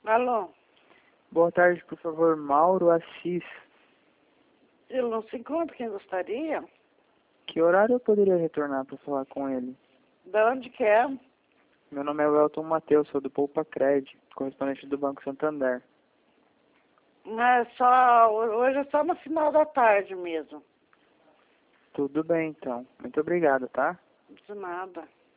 Alô? Boa tarde, por favor, Mauro Assis. Ele não se encontra, quem gostaria? Que horário eu poderia retornar para falar com ele? Da onde que é? Meu nome é Welton Matheus, sou do Poupa Cred, correspondente do Banco Santander. Hoje é só no final da tarde mesmo. Tudo bem, então. Muito obrigado, tá? De nada.